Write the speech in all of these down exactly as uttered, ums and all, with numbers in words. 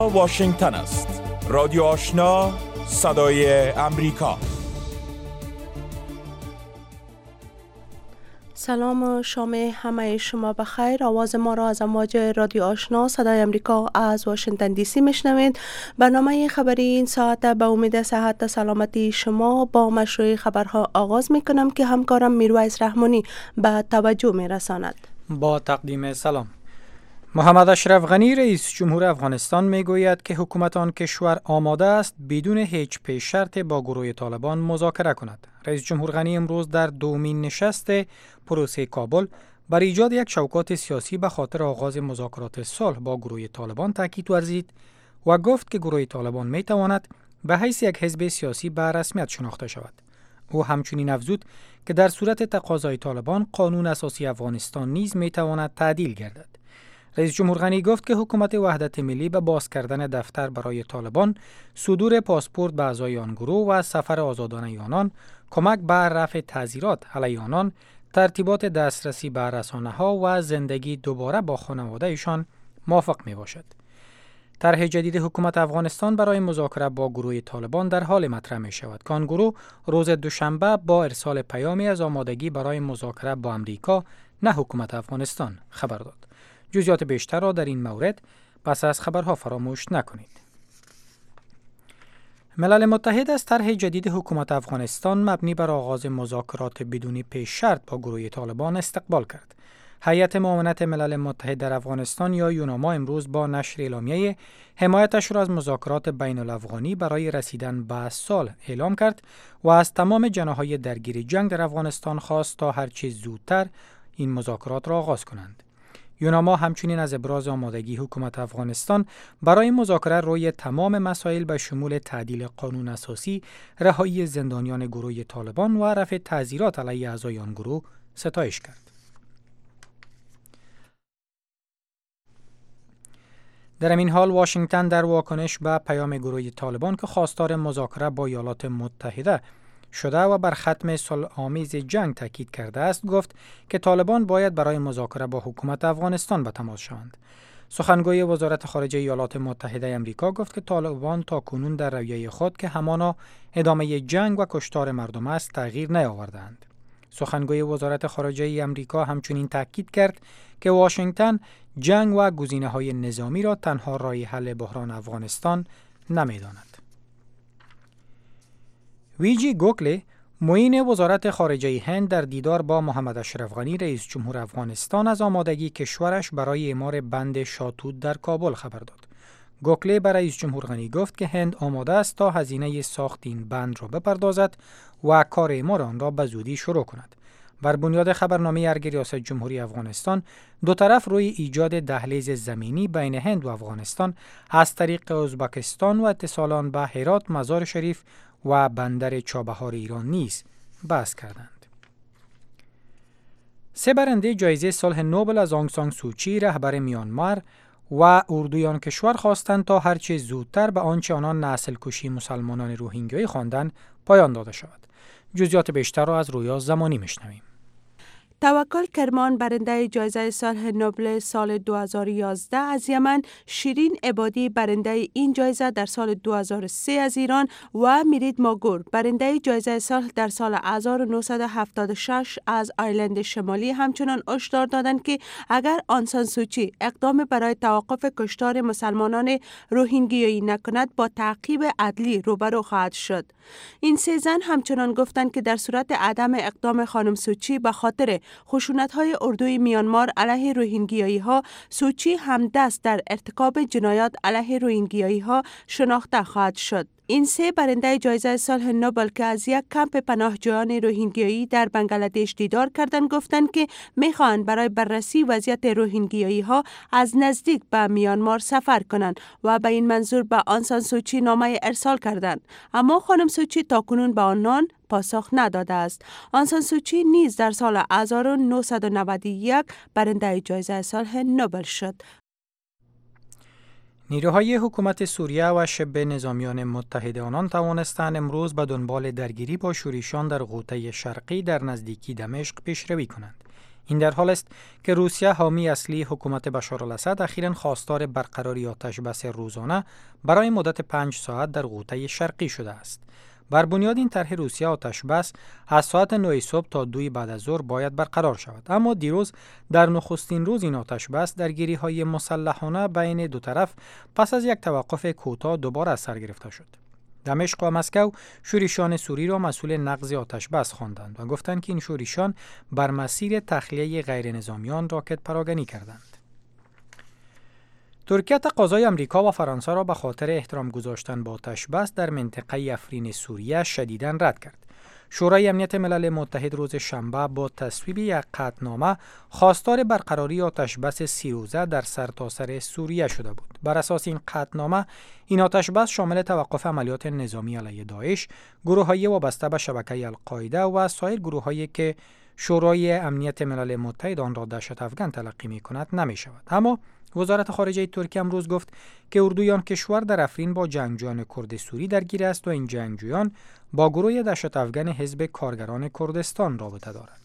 واشنگتن است. رادیو آشنا، صدای امریکا. سلام و شام همه شما بخیر. آواز ما را از امواج رادیو آشنا صدای امریکا از واشنگتن دی سی میشنوید. برنامه خبری این ساعت به امید صحت و سلامتی شما با مشروع خبرها آغاز میکنم که همکارم میرویس رحمانی به توجه میرساند. با تقدیم سلام. محمد اشرف غنی رئیس جمهور افغانستان میگوید که حکومت آن کشور آماده است بدون هیچ پیش شرط با گروه طالبان مذاکره کند. رئیس جمهور غنی امروز در دومین نشست پروسه کابل بر ایجاد یک چوکات سیاسی به خاطر آغاز مذاکرات صلح با گروه طالبان تاکید ورزید و گفت که گروه طالبان می تواند به حیث یک حزب سیاسی به رسمیت شناخته شود. او همچنین افزود که در صورت تقاضای طالبان قانون اساسی افغانستان نیز می تواند تعدیل گردد. رئیس جمهور غنی گفت که حکومت وحدت ملی به باز کردن دفتر برای طالبان، صدور پاسپورت به اعضای آن گروه و سفر آزادانه آنان، کمک به رفع تعزیرات علیه آنان، ترتیبات دسترسی به رسانه‌ها و زندگی دوباره با خانواده‌شان موافق می باشد. طرح جدید حکومت افغانستان برای مذاکره با گروه طالبان در حال مطرح می شود که آن گروه روز دوشنبه با ارسال پیامی از آمادگی برای مذاکره با امریکا نه حکومت افغانستان خبر داد. جزئیات بیشتر را در این مورد پس از خبرها فراموش نکنید. ملل متحد از طرح جدید حکومت افغانستان مبنی بر آغاز مذاکرات بدون پیش شرط با گروه طالبان استقبال کرد. هیئت معاونت ملل متحد در افغانستان یا یوناما امروز با نشر اعلامیه حمایتش را از مذاکرات بین الافغانی برای رسیدن به صلح اعلام کرد و از تمام جناح‌های درگیر جنگ در افغانستان خواست تا هرچه زودتر این مذاکرات را آغاز کنند. یوناما همچنین از ابراز آمادگی حکومت افغانستان برای مذاکره روی تمام مسائل به شمول تعدیل قانون اساسی، رهایی زندانیان گروه طالبان و رفع تعزیرات علیه اعضای آن گروه ستایش کرد. در این حال واشنگتن در واکنش به پیام گروه طالبان که خواستار مذاکره با ایالات متحده شده و بر ختم صلح‌آمیز جنگ تاکید کرده است، گفت که طالبان باید برای مذاکره با حکومت افغانستان به تماس شوند. سخنگوی وزارت خارجه ایالات متحده آمریکا گفت که طالبان تاکنون در رویه خود که همانا ادامه جنگ و کشتار مردم است تغییر نیاوردند. سخنگوی وزارت خارجه آمریکا همچنین تاکید کرد که واشنگتن جنگ و گزینه‌های نظامی را تنها راه حل بحران افغانستان نمی‌داند. ویجی گوکله معین وزارت خارجه هند در دیدار با محمد اشرف غنی رئیس جمهور افغانستان از آمادگی کشورش برای اعمار بند شاتوت در کابل خبر داد. گوکله به رئیس جمهور غنی گفت که هند آماده است تا هزینه ساخت این بند را بپردازد و کار اعمار آن را به زودی شروع کند. بر بنیاد خبرنامه ارگ ریاست جمهوری افغانستان، دو طرف روی ایجاد دهلیز زمینی بین هند و افغانستان از طریق ازبکستان و اتصال آن به هرات، مزار شریف و بندر چابهار ایران نیز بحث کردند. سه برنده جایزه صلح نوبل از آنگ سان سوچی رهبر میانمار و اردوی آن کشور خواستند تا هرچه زودتر به آنچه آنان نسل کشی مسلمانان روهینگیایی خواندند پایان داده شود. جزئیات بیشتر را از رویا زمانی میشنویم. توکل کرمان برنده جایزه صلح نوبل سال دو هزار و یازده از یمن، شیرین عبادی برنده این جایزه در سال دو هزار و سه از ایران و میرید ماگور برنده جایزه صلح در سال هزار و نهصد و هفتاد و شش از آیرلند شمالی همچنان هشدار دادند که اگر آن سان سوچی اقدام برای توقف کشتار مسلمانان روهینگیایی نکند با تعقیب عدلی روبرو خواهد شد. این سه زن همچنان گفتند که در صورت عدم اقدام خانم سوچی به خاطر خشونت‌های اردوی میانمار علیه روهینگیایی‌ها، سوچی هم دست در ارتکاب جنایات علیه روهینگیایی‌ها شناخته خواهد شد. این سه برنده جایزه صلح نوبل که از یک کمپ پناهجویان روهینگیایی در بنگلادش دیدار کردند گفتند که می‌خواهند برای بررسی وضعیت روهینگیایی‌ها از نزدیک به میانمار سفر کنند و به این منظور به آن سان سوچی نامه ارسال کردند، اما خانم سوچی تاکنون به آنان پاسخ نداده است. آن سان سوچی نیز در سال هزار و نهصد و نود و یک برنده جایزه صلح نوبل شد. نیروهای حکومت سوریه و شبه نظامیان متحد آنان توانستند امروز به دنبال درگیری با شورشیان در غوطه شرقی در نزدیکی دمشق پیشروی کنند. این در حال است که روسیه حامی اصلی حکومت بشار الاسد اخیراً خواستار برقراری آتش بس روزانه برای مدت پنج ساعت در غوطه شرقی شده است. بر بنیاد این طرح روسیه آتش بس از ساعت نه صبح تا دو بعد از ظهر باید برقرار شود، اما دیروز در نخستین روز این آتش بس درگیری‌های مسلحانه بین دو طرف پس از یک توقف کوتاه دوباره از سر گرفته شد. دمشق و مسکو شورشیان سوری را مسئول نقض آتش بس خواندند و گفتند که این شورشیان بر مسیر تخلیه غیر نظامیان راکت پراگنی کردند. ترکیه تقاضای امریکا و فرانسه را به خاطر احترام گذاشتن به آتش بس در منطقه افرین سوریه شدیداً رد کرد. شورای امنیت ملل متحد روز شنبه با تصویب یک قطعنامه خواستار برقراری آتش بس سی روزه در سرتاسر سوریه شده بود. بر اساس این قطعنامه این آتش بس شامل توقف عملیات نظامی علیه داعش، گروه‌های وابسته به شبکه القاعده و سایر گروه‌هایی که شورای امنیت ملل متحد آن را دهشت افکن تلقی می‌کند نمی‌شود. اما وزارت خارجه ترکیه امروز گفت که اردوی آن کشور در افرین با جنگجویان کرد سوری درگیر است و این جنگجویان با گروه دهشت افکن حزب کارگران کردستان رابطه دارند.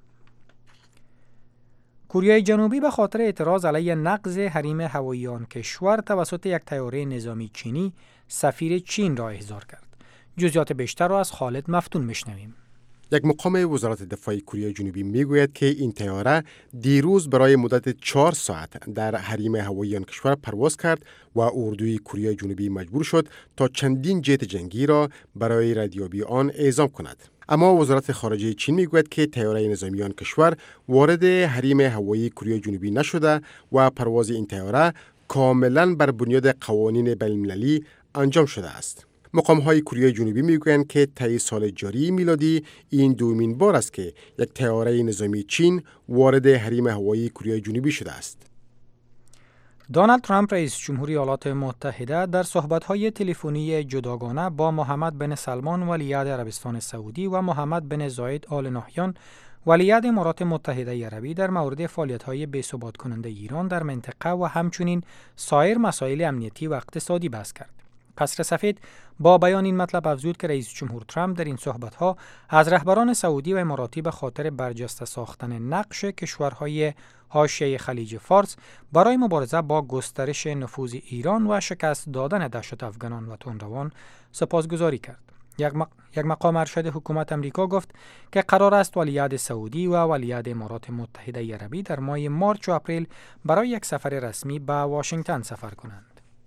کره جنوبی به خاطر اعتراض علیه نقض حریم هوایی آن کشور توسط یک طیاره نظامی چینی سفیر چین را احضار کرد. جزئیات بیشتر را از خالد مفتون میشنویم. یک مقام وزارت دفاع کره جنوبی میگوید که این طیاره دیروز برای مدت چهار ساعت در حریم هوایی آن کشور پرواز کرد و اردوی کره جنوبی مجبور شد تا چندین جت جنگی را برای ردیابی آن اعزام کند. اما وزارت خارجه چین میگوید که طیاره نظامی آن کشور وارد حریم هوایی کره جنوبی نشده و پرواز این طیاره کاملا بر بنیاد قوانین بین‌المللی انجام شده است. مقام‌های کره جنوبی میگویند که طی سال جاری میلادی این دومین بار است که یک طیاره نظامی چین وارد حریم هوایی کره جنوبی شده است. دونالد ترامپ رئیس جمهوری ایالات متحده در صحبت‌های تلفنی جداگانه با محمد بن سلمان ولیعهد عربستان سعودی و محمد بن زاید آل نهیان ولیعهد امارات متحده عربی در مورد فعالیت‌های بی‌ثبات کننده ایران در منطقه و همچنین سایر مسائل امنیتی و اقتصادی بحث کرد. قصر سفید با بیان این مطلب افزود که رئیس جمهور ترامپ در این صحبت‌ها از رهبران سعودی و اماراتی به خاطر برجسته ساختن نقش کشورهای حاشیه خلیج فارس برای مبارزه با گسترش نفوذ ایران و شکست دادن دهشت افغانان و تندروان سپاسگزاری کرد. یک, مق... یک مقام ارشد حکومت امریکا گفت که قرار است ولیعهد سعودی و ولیعهد امارات متحده عربی در ماه مارچ و اپریل برای یک سفر رسمی به واشنگتن سفر کنند.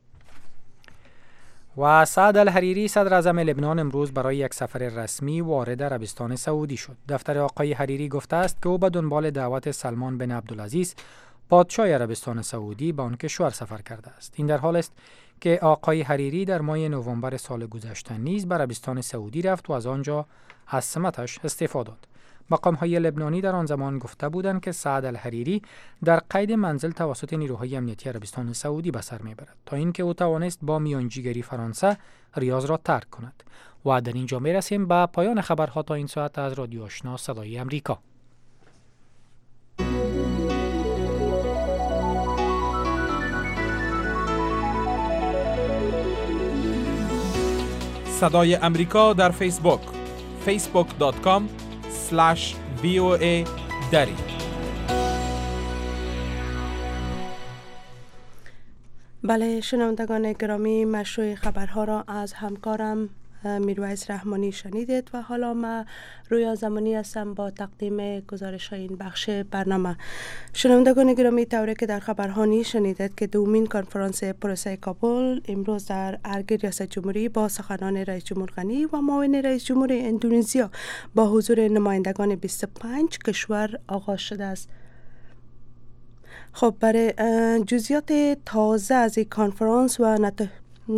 و سعد الحریری صدر اعظم لبنان امروز برای یک سفر رسمی وارد عربستان سعودی شد. دفتر آقای حریری گفته است که او به دنبال دعوت سلمان بن عبدالعزیز پادشاه عربستان سعودی به آن کشور سفر کرده است. این در حال است که آقای حریری در ماه نوامبر سال گذشته نیز به عربستان سعودی رفت و از آنجا از سمتش استعفا داد. مقام‌های لبنانی در آن زمان گفته بودند که سعد الحریری در قید منزل توسط نیروهای امنیتی عربستان سعودی به سر میبرد تا اینکه او توانست با میانجیگری فرانسه ریاض را ترک کند. و در اینجا میرسیم به پایان خبرها تا این ساعت از رادیو آشنا صدای امریکا. صدای امریکا در فیسبوک فیسبوک دات کام اسلش وی او ای دری. بله شنوندگان گرامی، مشروع خبرها را از همکارم میرویس رحمانی شنیدید و حالا ما رویا زمانی هستم با تقدیم گزارش این بخش برنامه. شنوندگان گرامی، طوری که در خبرها نیز شنیدید که دومین کنفرانس پروسه کابل امروز در ارگ ریاست جمهوری با سخنان رئیس جمهور غنی و معاون رئیس جمهور اندونزیا با حضور نمایندگان بیست و پنج کشور آغاز شده است. خب برای جزئیات تازه از این کنفرانس و نت...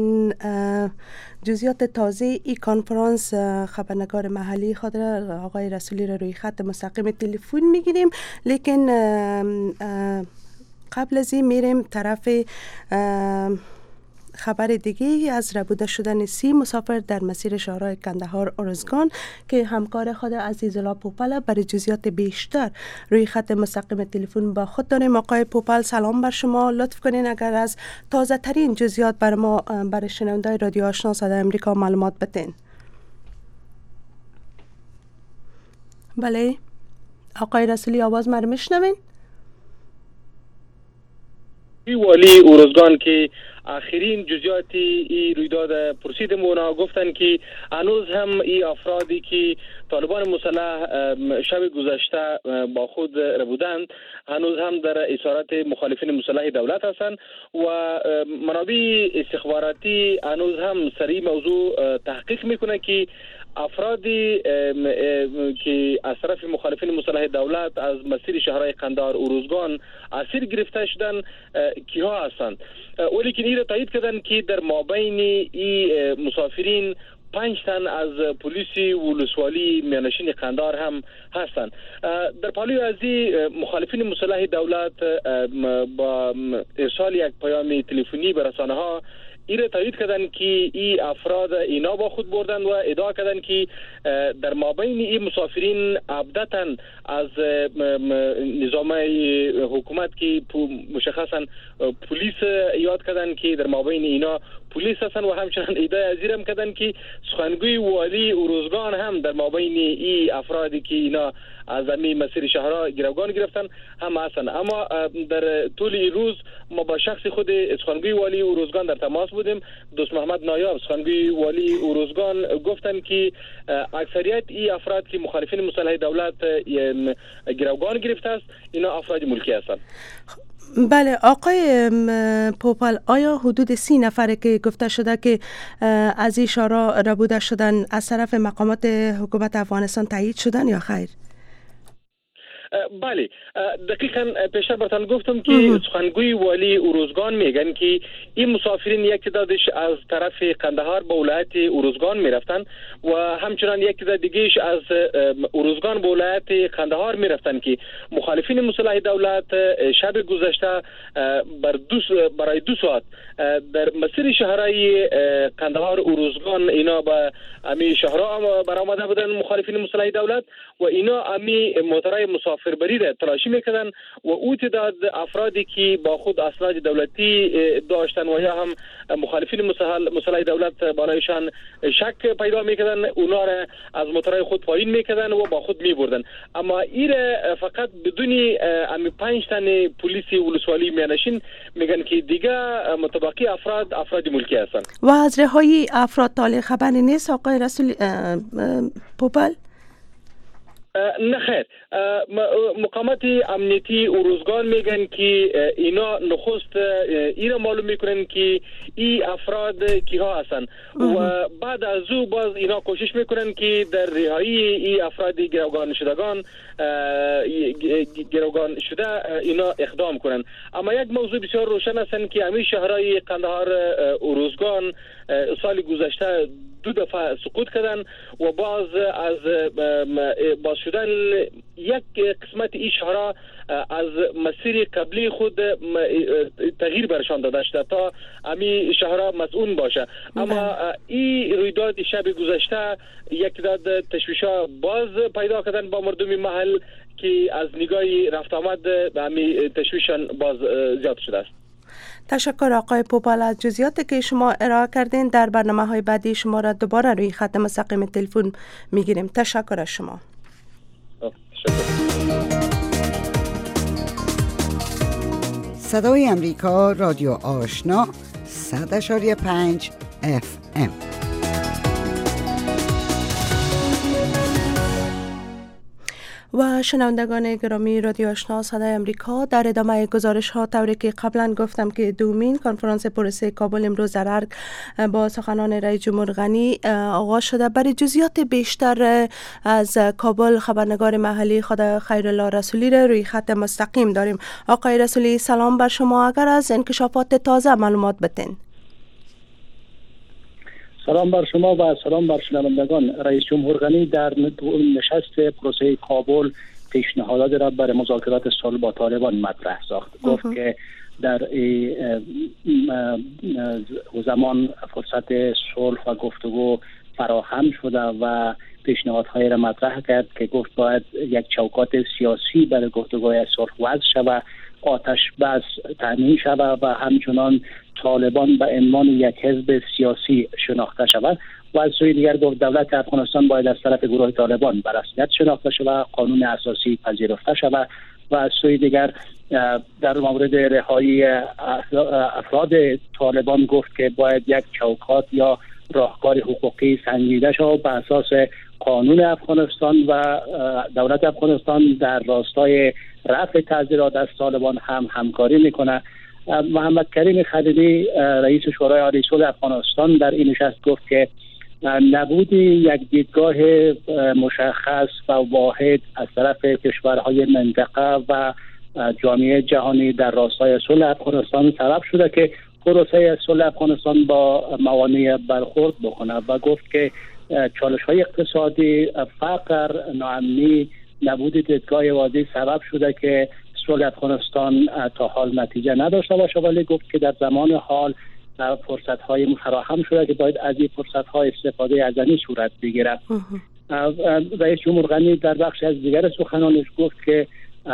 جزئیات تازه ای کنفرانس خبرنگار محلی خود را آقای رسولی را روی خط مستقیم تلفن میگیریم، لیکن قبل از این میریم طرف خبر دیگه از ربوده شدن سی مسافر در مسیر شهرهای کندهار ارزگان که همکار خود عزیزالله پوپل برای جزئیات بیشتر روی خط مستقیم تلفن با خود داریم. آقای پوپل سلام بر شما، لطف کنین اگر از تازه ترین جزئیات بر ما برای شنوندای رادیو آشنا صدای امریکا معلومات بدین. بله آقای رسولی آواز ما رو میشنوین؟ والی اورزگان که آخرین جزئیات این رویداد پرسیدم اونا گفتن که هنوز هم این افرادی که طالبان مسلح شب گذشته با خود ربودند هنوز هم در اسارت مخالفین مسلح دولت هستند و منابع استخباراتی هنوز هم سر این موضوع تحقیق میکنه که افرادی که از طرف مخالفین مسلح دولت از مسیر شهرهای قندهار و روزگان اسیر گرفته شدن کیها هستند. ولی که این را تایید کردن که در مابین این مسافرین پنج تن از پلیس ولسوالی میانشین قندهار هم هستند. در پالوی از مخالفین مسلح دولت با ارسال یک پیام تلفنی به رسانه ها این تایید کردن که این افراد اینا با خود بردن و ادعا کردن که در مابین این مسافرین عبدتاً از نظام حکومت که مشخصاً پلیس یاد کردن که در مابین اینا پلیس هستن و همچنان ادعای ازیرم کردن که سخنگوی والی اورزگان هم در مابین این افرادی که اینا از امی مسیر شهرها گروگان گرفتن هم هستن. اما در طول روز ما با شخص خود سخنگوی والی اورزگان در تماس بودیم. دوست محمد نایاب سخنگوی والی اورزگان گفتن که اکثریت این افراد که مخالفین مسلح دولت گروگان گرفته است اینا افراد ملکی هستند. بله آقای پوپل، آیا حدود سی نفره که گفته شده که از این شهرها ربوده شدن از طرف مقامات حکومت افغانستان تایید شدن یا خیر؟ بله دقیقاً پیشتر براتون گفتم که سخنگوی والی اورزگان میگن که این مسافرین یک تعدادش از طرف قندهار به ولایت اورزگان میرفتن و همچنان یک تعداد دیگهش از اورزگان به ولایت قندهار میرفتن که مخالفین مسلح دولت شب گذشته بر دو برای دو ساعت در مسیر شهرهای قندهار اورزگان اینا به امی شهرها برآمده بودن مخالفین مسلح دولت و اینا امی موترهای مسافربری را تلاشی میکردن و او تعداد افرادی که با خود اسناد دولتی داشتن و یا هم مخالفین مسلح دولت بالایشان شک پیدا میکردن اونا را از موترهای خود پایین میکردن و با خود میبردن. اما این فقط بدون امی پنج تن پلیس ولسوالی میانشین میگن که دیگه متبقی افراد افراد ملکی هستند. و از رهایی افراد طالع خبری نیست آقای رسولی پوپل؟ نه خیر، مقامات امنیتی اورزگان میگن که اینا نخست اینا معلوم میکنن که ای افراد کیها هستن و بعد از او باز اینا کوشش میکنن که در رهایی ای افراد گروگان شدگان گروگان شده اینا اقدام کنن. اما یک موضوع بسیار روشن هستن که همین شهرهای قندهار اورزگان سال گذشته دو دفعه سقوط کردن و باز از باز شدن یک قسمت این شهرها از مسیر قبلی خود تغییر برشان داده شده تا امی شهرها مسئول باشه. اما این رویداد شب گذشته یک تعداد تشویش‌ها باز پیدا کردن با مردم محل که از نگاه رفت آمد به امی تشویشان باز زیاد شده است. تشکر آقای پوپل از جزئیاتی که شما ارائه کردین. در برنامه‌های بعدی شما را دوباره روی خط مستقیم تلفن میگیریم. تشکر از شما. صدای امریکا رادیو آشنا صد اشاری پنج اف ام. و شنوندگان گرامی رادیو آشنا صدای امریکا، در ادامه گزارش ها طوری که قبلا گفتم که دومین کنفرانس پروسه کابل امروز در ارگ با سخنان رئیس جمهور غنی آغاز شده. برای جزئیات بیشتر از کابل خبرنگار محلی خود خیرالله رسولی را روی خط مستقیم داریم. آقای رسولی سلام بر شما، اگر از انکشافات تازه معلومات بدین. سلام بر شما و سلام بر شنوندگان. رئیس جمهور غنی در نشست پروسه کابل پیشنهادات را برای مذاکرات صلح با طالبان مطرح ساخت. گفت که در زمان فرصت صلح و گفتگو فراهم شده و پیشنهادهای را مطرح کرد که گفت باید یک چوکات سیاسی برای گفتگوی صلح وضع شود آتش بس تامین شود و همچنان طالبان به عنوان یک حزب سیاسی شناخته شود و از سوی دیگر گفت دولت افغانستان باید از طرف گروه طالبان به رسمیت شناخته شود، قانون اساسی پذیرفته شود و از سوی دیگر در مورد رهایی افراد طالبان گفت که باید یک چوکات یا راهکار حقوقی سنجیده شود به اساس قانون افغانستان و دولت افغانستان در راستای رفع تعذیرات از طالبان هم همکاری میکنه. محمد کریم خلیلی رئیس شورای عالی صلح افغانستان در این نشست گفت که نبود یک دیدگاه مشخص و واحد از طرف کشورهای منطقه و جامعه جهانی در راستای صلح افغانستان سبب شده که پروسه صلح افغانستان با موانع برخورد بکنه و گفت که چالش های اقتصادی، فقر، ناامنی، نبود دیدگاه واضح سبب شده که صلح افغانستان تا حال نتیجه نداشته باشه، ولی گفت که در زمان حال فرصت های فراهم شده که باید از این فرصت های استفاده از این صورت بگیرد. رئیس جمهور غنی در بخش از دیگر سخنانش گفت که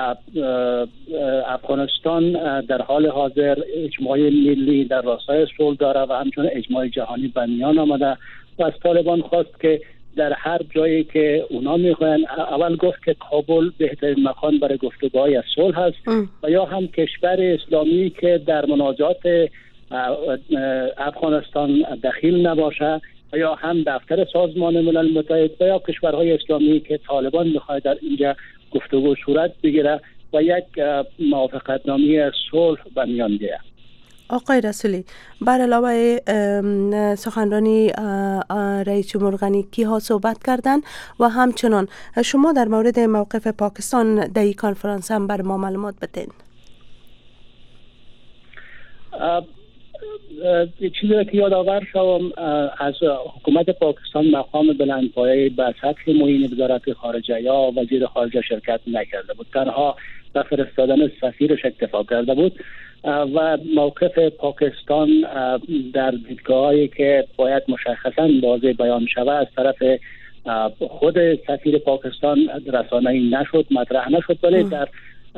افغانستان در حال حاضر اجماع ملی در راستای صلح داره و همچنین اجماع جهانی به میان آمده و از طالبان خواست که در هر جایی که اونا میخواین، اول گفت که کابل بهترین مکان برای گفتگوهای صلح هست و یا هم کشور اسلامی که در مناجات افغانستان دخیل نباشه و یا هم دفتر سازمان ملل متحد و یا کشورهای اسلامی که طالبان میخواد در اینجا گفتگو صورت بگیره و یک موافقتنامه صلح به میان بیاید. آقای رسولی، بر علاوه سخنرانی رئیس جمهور غنی کیها صحبت کردند و همچنان شما در مورد موقف پاکستان در این کنفرانس هم بر ما معلومات بدین؟ چیزی که یادآور شوم از حکومت پاکستان مقام بلندپایه به سطح معین وزارت خارجه یا وزیر خارجه شرکت نکرده بود، تنها به فرستادن سفیرش اکتفا کرده بود و موقف پاکستان در دیدگاه‌هایی که باید مشخصاً واضح بیان شود از طرف خود سفیر پاکستان رسانه‌ای نشد، مطرح نشد، ولی در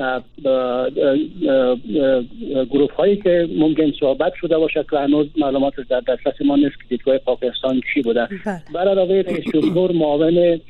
گروه هایی که ممکن صحبت شده باشه که هنوز معلوماتش در دسترس ما نیست که دیدگاه پاکستان چی بوده. بر علاوه رئیس جمهور معاون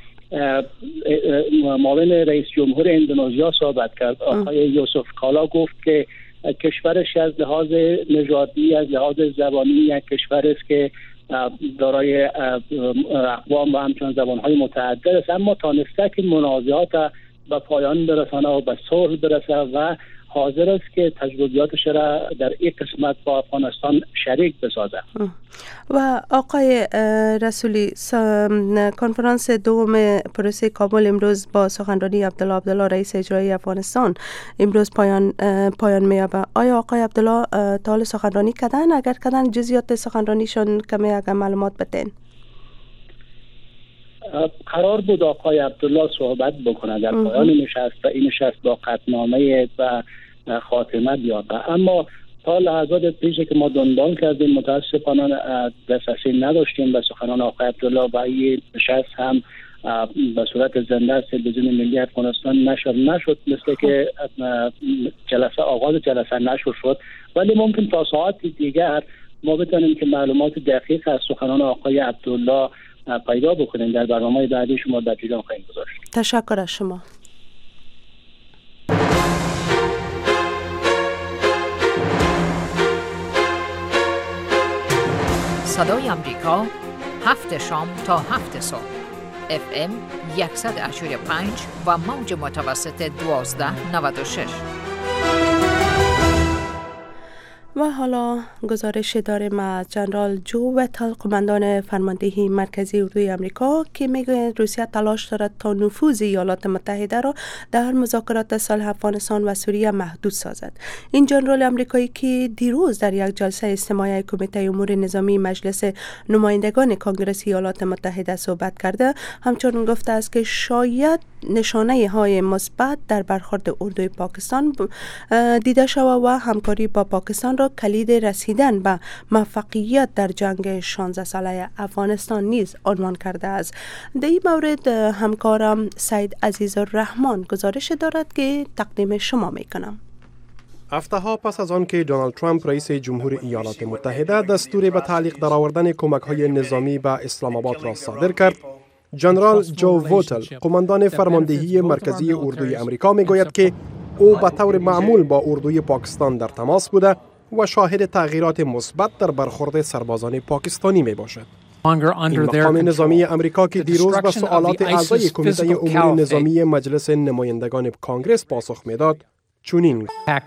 معاون رئیس جمهور اندونزیا صحبت کرد. آقای یوسف کالا گفت که کشورش از لحاظ نژادی، از لحاظ زبانی یک کشور است که دارای اقوام و همچنین زبانهای متعدد است، اما تانسته که منازعات به پایان برسانه و به صلح برسه و حاضر است که تجربیاتش را در این قسمت با افغانستان شریک بسازه. و آقای رسولی، کنفرانس دوم پروسه کابل امروز با سخنرانی عبدالله عبدالله رئیس اجرایی افغانستان امروز پایان پایان می‌یابد. آیا آقای عبدالله تا حال سخنرانی کردن؟ اگر کردن جزئیات سخنرانیشون کمی اگر معلومات بدین؟ قرار بود آقای عبدالله صحبت بکنه در پایان نشست و این نشست با قطعنامه و خاتمه بیابه، اما تا لحظات پیشی که ما دنبال کردیم متاسفانه دسترسی نداشتیم به سخنان آقای عبدالله و این نشست هم به صورت زنده از تلویزیون ملی افغانستان نشر نشد، مثل که جلسه آغاز جلسه نشر شد، ولی ممکن تا ساعت دیگر ما بتونیم که معلومات دقیق از سخنان آقای عبدالله پیدا بکنیم. در برنامه بعدی شما در جریان خواهیم گذاشت. تشکر از شما. صدای امریکا، هفت شام تا هفت صبح، اف ام صد و هشت و پنج و موج متوسط دوازده نود و شش. و حالا گزارش داریم از جنرال جو وتل، قماندان فرماندهی مرکزی اردوی آمریکا، که میگوید روسیه تلاش دارد تا نفوذ ایالات متحده را در مذاکرات صلح افغانستان و سوریه محدود سازد. این جنرال آمریکایی که دیروز در یک جلسه اجتماعی کمیته امور نظامی مجلس نمایندگان کنگره ایالات متحده صحبت کرده، همچنین گفته است که شاید نشانه های مثبت در برخورد اردوی پاکستان دیده شود و همکاری با پاکستان را کلید رسیدن به موفقیت در جنگ شانزده ساله افغانستان نیز عنوان کرده است. در این مورد همکارم سید عزیز الرحمن گزارش دارد که تقدیم شما میکنم. هفته‌ها پس از آن که دونالد ترامپ رئیس جمهور ایالات متحده دستور به تعلیق درآوردن کمک‌های نظامی به اسلام آباد را صادر کرد، ژنرال جو ووتل، قماندان فرماندهی مرکزی اردوی امریکا میگوید که او به طور معمول با اردوی پاکستان در تماس بوده و شاهد تغییرات مثبت در برخورد سربازان پاکستانی می باشد. این مقام نظامی امریکا که دیروز به سوالات اعضای کمیته امور نظامی مجلس نمایندگان کانگرس پاسخ میداد، چونین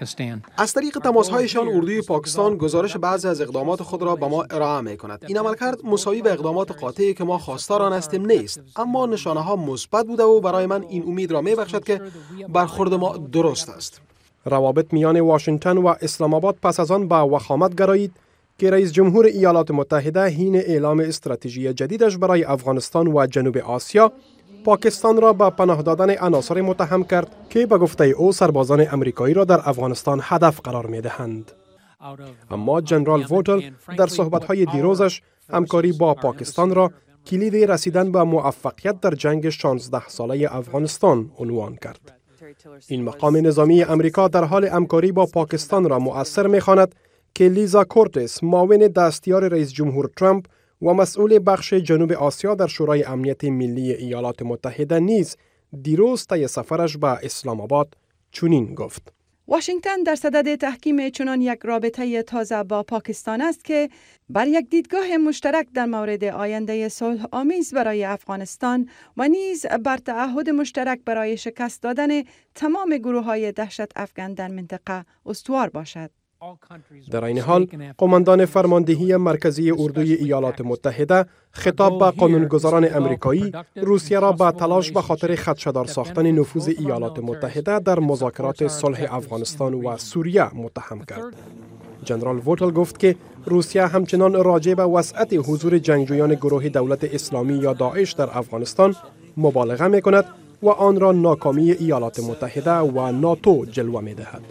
از طریق تماس‌هایشان اردوی پاکستان گزارش بعضی از اقدامات خود را به ما ارائه می‌کند. این عملکرد مساوی به اقدامات قاطعی که ما خواستار آن هستیم نیست، اما نشانه‌ها مثبت بوده و برای من این امید را می‌بخشد که برخورد ما درست است. روابط میان واشنگتن و اسلام آباد پس از آن به وخامت گرایید که رئیس جمهور ایالات متحده حین اعلام استراتژی جدیدش برای افغانستان و جنوب آسیا پاکستان را به پناه دادن عناصر متهم کرد که به گفته او سربازان امریکایی را در افغانستان هدف قرار می‌دهند. اما ژنرال ووتل در صحبت‌های دیروزش همکاری با پاکستان را کلید رسیدن به موفقیت در جنگ شانزده ساله افغانستان عنوان کرد. این مقام نظامی امریکا در حال همکاری با پاکستان را مؤثر می‌خواند که لیزا کورتس، معاون دستیار رئیس جمهور ترامپ و مسئول بخش جنوب آسیا در شورای امنیت ملی ایالات متحده نیز دیروز طی سفرش به اسلام آباد چنین گفت: واشنگتن در صدد تحکیم چنان یک رابطه تازه با پاکستان است که بر یک دیدگاه مشترک در مورد آینده صلح آمیز برای افغانستان و نیز بر تعهد مشترک برای شکست دادن تمام گروه‌های دهشت افکن در منطقه استوار باشد. در این حال، قماندان فرماندهی مرکزی اردوی ایالات متحده خطاب به قانونگذاران امریکایی روسیه را به تلاش به خاطر خدشه‌دار ساختن نفوذ ایالات متحده در مذاکرات صلح افغانستان و سوریه متهم کرد. ژنرال ووتل گفت که روسیه همچنان راجع به وسعت حضور جنگجویان گروه دولت اسلامی یا داعش در افغانستان مبالغه می‌کند و آن را ناکامی ایالات متحده و ناتو جلوه می‌دهد.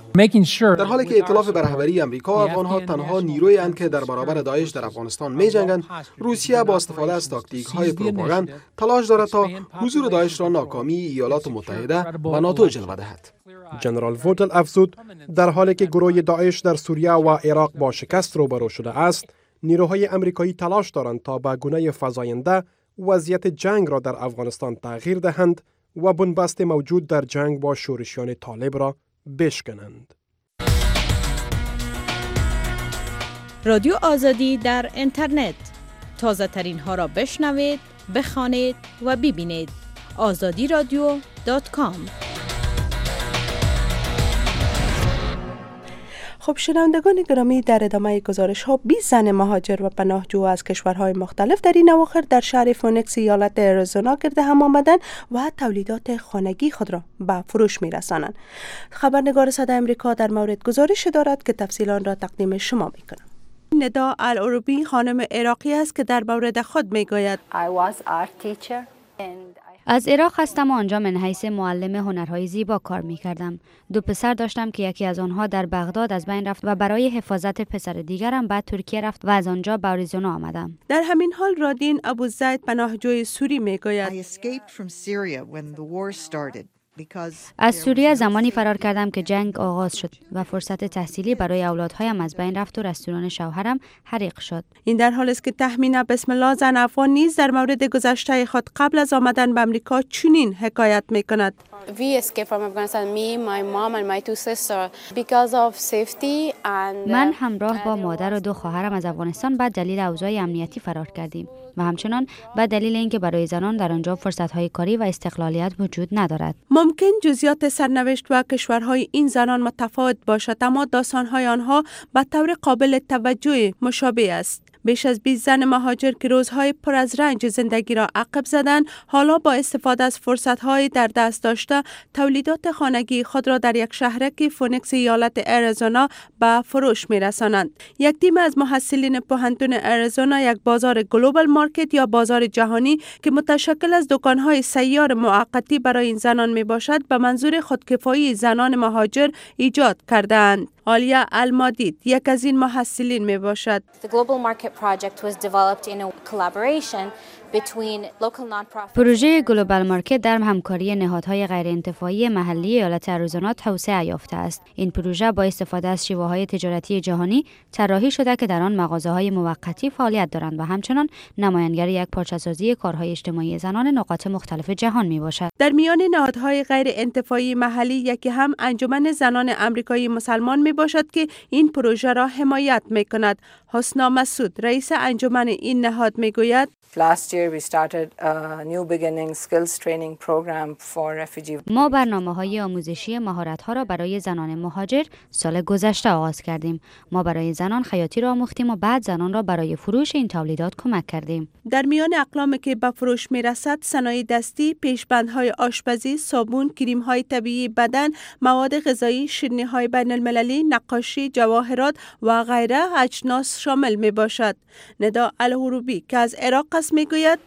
در حالی که ائتلاف به رهبری امریکا و افغانها تنها نیروی اند که در برابر داعش در افغانستان می جنگند، روسیه با استفاده از تاکتیک های پروپاگاند تلاش دارد تا حضور داعش را ناکامی ایالات متحده و ناتو جلوه دهد. ژنرال ووتل افزود در حالی که گروه داعش در سوریه و عراق با شکست روبرو شده است، نیروهای امریکایی تلاش دارند تا به گونه فزاینده وضعیت جنگ را در افغانستان تغییر دهند و بنبست موجود در جنگ با شورشیان طالب را بشکنند. رادیو آزادی در اینترنت، تازه ترین ها را بشنوید، بخوانید و ببینید. آزادی رادیو دات کام. خب شنوندگان گرامی، در ادامه گزارش ها بیست زن مهاجر و پناهجو از کشورهای مختلف در این اواخر در شهر فونیکس ایالت اریزونا گرد هم آمدند و تولیدات خانگی خود را به فروش می رسانند. خبرنگار صدای امریکا در مورد گزارش دارد که تفصیلان را تقدیم شما می کنم. ندا العروبی خانم عراقی است که در مورد خود می گوید: از عراق هستم و آنجا من حیث معلم هنرهای زیبا کار می کردم. دو پسر داشتم که یکی از آنها در بغداد از بین رفت و برای حفاظت پسر دیگرم بعد ترکیه رفت و از آنجا به آریزونا آمدم. در همین حال رادین ابوزید پناهجوی سوری می گوید: از سوریه زمانی فرار کردم که جنگ آغاز شد و فرصت تحصیلی برای اولادهایم از بین رفت و رستوران شوهرم حریق شد. این در حالی است که تهمینه بسم الله زن افغان نیز در مورد گذشته خود قبل از آمدن به امریکا چنین حکایت می‌کند: من همراه با مادر و دو خواهرم از افغانستان به دلیل اوضاع امنیتی فرار کردیم و همچنان به دلیل اینکه برای زنان در آنجا فرصت‌های کاری و استقلالیت وجود ندارد. ممکن جزئیات سرنوشت و کشورهای این زنان متفاوت باشد، اما داستان‌های آنها به طور قابل توجه مشابه است. بیش از بیست زن مهاجر که روزهای پر از رنج زندگی را عقب زدند، حالا با استفاده از فرصت‌های در دست داشته تولیدات خانگی خود را در یک شهرک فونیکس ایالت اریزونا به فروش می‌رسانند. یک تیم از محصلین پوهنتون اریزونا یک بازار گلوبال مارکت یا بازار جهانی که متشکل از دکان‌های سیار موقتی برای این زنان میباشد به منظور خودکفایی زنان مهاجر ایجاد کردند. آلیا المادید یک از این محصلین می باشد. The Global Market Project was developed in a collaboration between local nonprofits. پروژه گلوبال مارکت در همکاری نهادهای غیرانتفاعی محلی ایالت اریزونا توسعه یافته است. این پروژه با استفاده از شیوه‌های تجارتی جهانی طراحی شده که در آن مغازه‌های موقتی فعالیت دارند و همچنان نمایانگر یک پارچه‌سازی کارهای اجتماعی زنان نقاط مختلف جهان میباشد. در میان نهادهای غیر انتفاعی محلی یکی هم انجمن زنان آمریکایی مسلمان می باشد که این پروژه را حمایت می کند. حسنا مسعود رئیس انجمن این نهاد می گوید Last year we started a new beginning skills training program for refugees. ما برنامه‌های آموزشی مهارت‌ها را برای زنان مهاجر سال گذشته آغاز کردیم. ما برای زنان خیاطی را آموختیم و بعد زنان را برای فروش این تولیدات کمک کردیم. در میان اقلامی که به فروش می‌رسد صنایع دستی، پیشبندهای آشپزی، صابون، کریم‌های طبیعی بدن، مواد غذایی، شیرینی‌های بین‌المللی، نقاشی، جواهرات و غیره اجناس شامل می‌باشد. ندا الحروبی که از عراق میگوید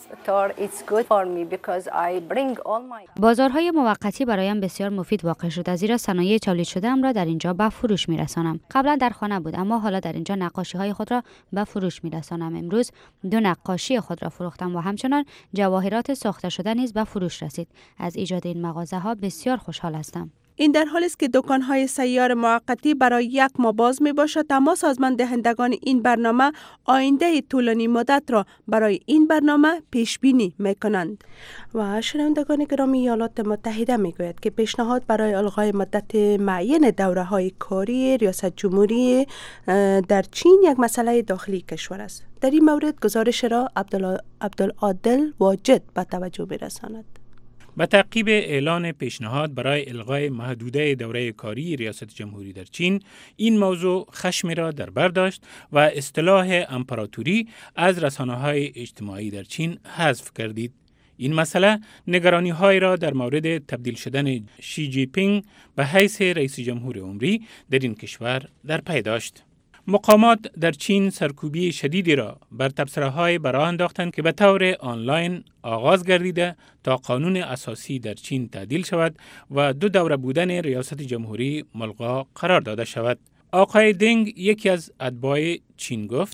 بازارهای موقتی برایم بسیار مفید واقع شده زیرا صنایع تولید شده ام را در اینجا به فروش میرسانم. قبلا در خانه بود اما حالا در اینجا نقاشی های خود را به فروش میرسانم. امروز دو نقاشی خود را فروختم و همچنان جواهرات ساخته شده نیز به فروش رسید. از ایجاد این مغازه ها بسیار خوشحال هستم. این در حالی است که دکان‌های سیار موقتی برای یک ماه باز می‌باشد، اما سازمان دهندگان این برنامه آینده طولانی مدت را برای این برنامه پیش بینی می‌کنند. و شنوندگان گرامی، ایالات متحده می‌گوید که پیشنهاد برای الغای مدت معین دوره‌های کاری ریاست جمهوری در چین یک مسئله داخلی کشور است. در این مورد گزارش را عبدالعادل واجد به توجه می‌رساند. به تعقیب اعلان پیشنهاد برای الغای محدوده دوره کاری ریاست جمهوری در چین، این موضوع خشم را در بر داشت و اصطلاح امپراتوری از رسانه‌های اجتماعی در چین حذف کردید. این مسئله نگرانی های را در مورد تبدیل شدن شی جی پینگ به حیث رئیس جمهور عمری در این کشور در پی داشت. مقامات در چین سرکوبی شدیدی را بر تبصره‌های برآ انداختند که به طور آنلاین آغاز گردیده تا قانون اساسی در چین تعدیل شود و دو دوره بودن ریاست جمهوری ملغا قرار داده شود. آقای دنگ یکی از اتباع چین گفت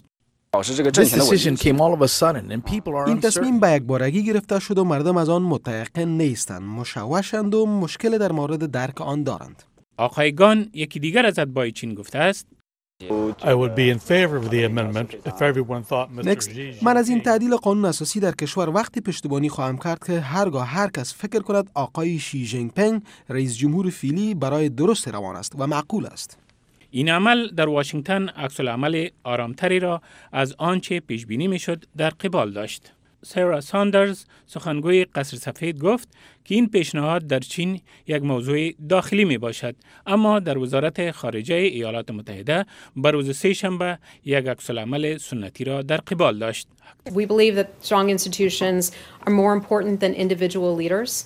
این تصمیم به یک بارگی گرفته شد و مردم از آن متیقن نیستند، مشوشند و مشکل در مورد درک آن دارند. آقای گان یکی دیگر از اتباع چین گفته است Next, من از این تعدیل قانون اساسی در کشور وقتی پشتیبانی خواهم کرد که هرگاه هر کس فکر کند آقای شی جینگ پینگ رئیس جمهور فعلی برای درست روان است و معقول است. این عمل در واشنگتن عکس العمل آرامتری را از آنچه پیش بینی میشد در قبال داشت. سارا ساندرز سخنگوی قصر سفید گفت که این پیشنهاد در چین یک موضوع داخلی می باشد، اما در وزارت خارجه ایالات متحده بر روز سه شنبه یک عکس العمل سنتی را در قبال داشت. We believe that strong institutions are more important than individual leaders.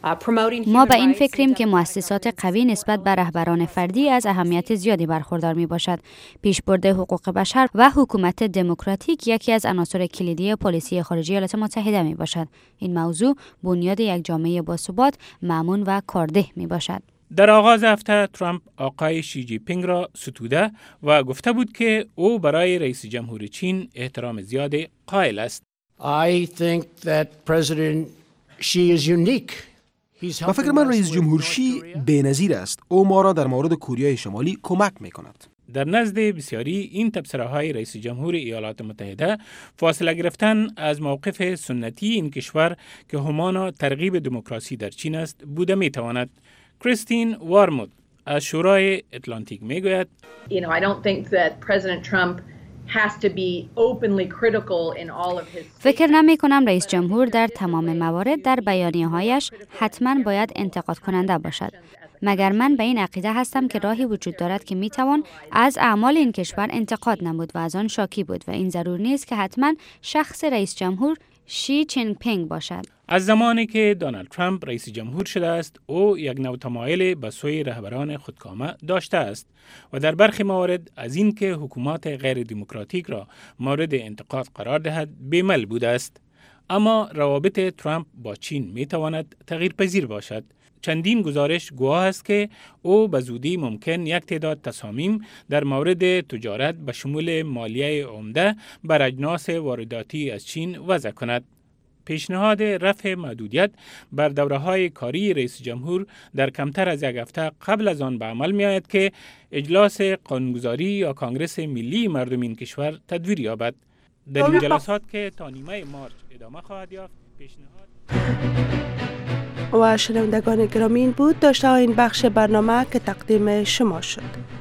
ما به این فکریم که مؤسسات قوی نسبت به رهبران فردی از اهمیت زیادی برخوردار می باشد. پیشبرد حقوق بشر و حکومت دموکراتیک یکی از عناصر کلیدی پالیسی خارجی ایالات متحده می باشد. این موضوع بنیاد یک جامعه باثبات، مأمون و کارده می باشد. در آغاز هفته ترامپ آقای شی جی پینگ را ستوده و گفته بود که او برای رئیس جمهور چین احترام زیاد قائل است. I think that President Xi is unique. با فکر من رئیس جمهور شی بی‌نظیر است. او ما را در مورد کوریای شمالی کمک می‌کند. در نزد بسیاری این تبصره‌های رئیس جمهور ایالات متحده فاصله گرفتن از موقف سنتی این کشور که همانا ترغیب دموکراسی در چین است بوده می‌تواند. کریستین وارمود از شورای اتلانتیک میگوید You know, I don't think that President Trump has to be openly critical in all of his فکر نمی کنم رئیس جمهور در تمام موارد در بیانیه‌هایش حتما باید انتقاد کننده باشد. مگر من به این عقیده هستم که راهی وجود دارد که می توان از اعمال این کشور انتقاد نمود و از آن شاکی بود و این ضرور نیست که حتما شخص رئیس جمهور شی جینگ پینگ باشد. از زمانی که دونالد ترامپ رئیس جمهور شده است، او یک نوع تمایل به سوی رهبران خودکامه داشته است و در برخی موارد از این که حکومات غیر دموکراتیک را مورد انتقاد قرار دهد بی‌مل بوده است. اما روابط ترامپ با چین می تواند تغییر پذیر باشد، چندین گزارش گواه است که او به زودی ممکن یک تعداد تصامیم در مورد تجارت به شمول مالیه عمده بر اجناس وارداتی از چین وضع کند. پیشنهاد رفع محدودیت بر دوره‌های کاری رئیس جمهور در کمتر از یک هفته قبل از آن به عمل می‌آید که اجلاس قانونگذاری یا کانگرس ملی مردم این کشور تدویر یابد. در این جلسات که تا نیمه مارچ ادامه خواهد یافت، پیشنهاد و شنوندگان گرامی، این بود داشته این بخش برنامه که تقدیم شما شد.